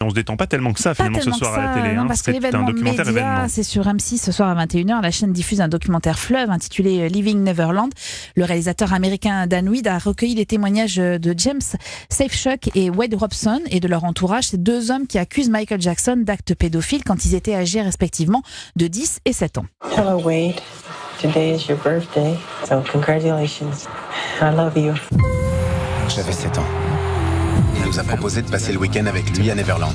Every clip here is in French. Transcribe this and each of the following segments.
On se détend pas tellement que ça finalement ce soir à la télé. Non, parce que l'événement média, c'est sur M6 ce soir à 21h. La chaîne diffuse un documentaire fleuve intitulé Living Neverland. Le réalisateur américain Dan Weed a recueilli les témoignages de James Safechuck et Wade Robson et de leur entourage. Ces deux hommes qui accusent Michael Jackson d'actes pédophiles quand ils étaient âgés respectivement de 10 et 7 ans. Hello Wade, today is your birthday, so congratulations. I love you. J'avais 7 ans. Il nous a proposé de passer le week-end avec lui à Neverland.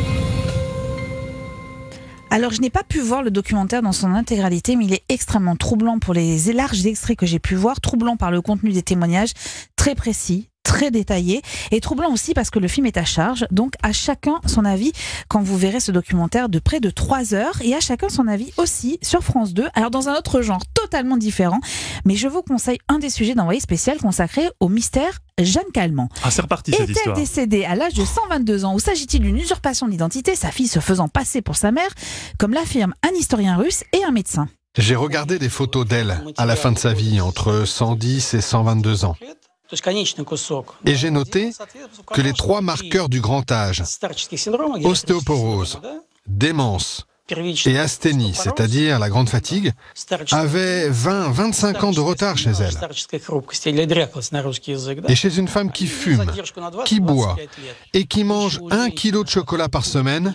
Alors, je n'ai pas pu voir le documentaire dans son intégralité, mais il est extrêmement troublant pour les larges extraits que j'ai pu voir, troublant par le contenu des témoignages, très précis, très détaillé, et troublant aussi parce que le film est à charge, donc à chacun son avis quand vous verrez ce documentaire de près de 3 heures, et à chacun son avis aussi sur France 2, alors dans un autre genre totalement différent, mais je vous conseille un des sujets d'Envoyé spécial consacré au mystère Jeanne Calment. Ah, c'est reparti cette histoire. Est-elle décédée à l'âge de 122 ans ou s'agit-il d'une usurpation d'identité, sa fille se faisant passer pour sa mère, comme l'affirment un historien russe et un médecin? J'ai regardé des photos d'elle à la fin de sa vie, entre 110 et 122 ans. Et j'ai noté que les 3 marqueurs du grand âge, ostéoporose, démence et asthénie, c'est-à-dire la grande fatigue, avaient 20-25 ans de retard chez elle. Et chez une femme qui fume, qui boit et qui mange 1 kilo de chocolat par semaine,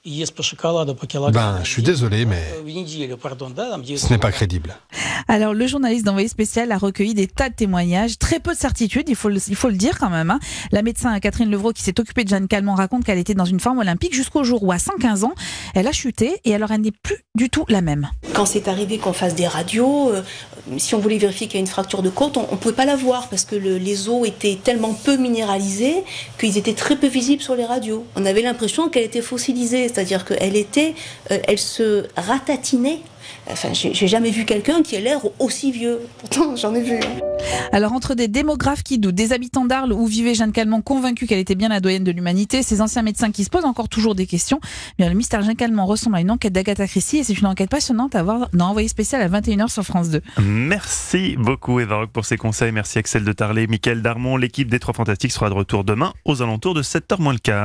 je suis désolé, mais ce n'est pas crédible. Alors, le journaliste d'Envoyé spécial a recueilli des tas de témoignages, très peu de certitudes, il faut le dire quand même. La médecin Catherine Levrault, qui s'est occupée de Jeanne Calment, raconte qu'elle était dans une forme olympique jusqu'au jour où, à 115 ans, elle a chuté et alors elle n'est plus du tout la même. Quand c'est arrivé qu'on fasse des radios, si on voulait vérifier qu'il y a une fracture de côte, on ne pouvait pas la voir parce que les os étaient tellement peu minéralisés qu'ils étaient très peu visibles sur les radios. On avait l'impression qu'elle était fossilisée, c'est-à-dire elle se ratatinait. Enfin, j'ai jamais vu quelqu'un qui ait l'air aussi vieux. Pourtant, j'en ai vu. Alors, entre des démographes qui doutent, des habitants d'Arles où vivait Jeanne Calment convaincus qu'elle était bien la doyenne de l'humanité, ces anciens médecins qui se posent encore toujours des questions, le mystère Jeanne Calment ressemble à une enquête d'Agatha Christie et c'est une enquête passionnante à voir dans Envoyé spécial à 21h sur France 2. Merci beaucoup Eva Rock pour ces conseils. Merci Axel de Tarlet, Mickaël Darmon. L'équipe des 3 Fantastiques sera de retour demain aux alentours de 7h moins le quart.